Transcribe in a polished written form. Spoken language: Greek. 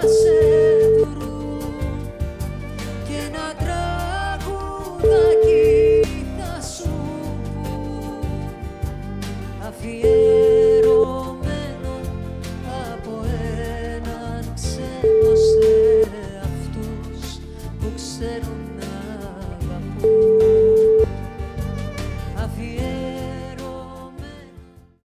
σε βρουν και ένα τραγουδάκι θα σου πουν, αφιερωμένο από έναν ξένο σε αυτούς που ξέρουν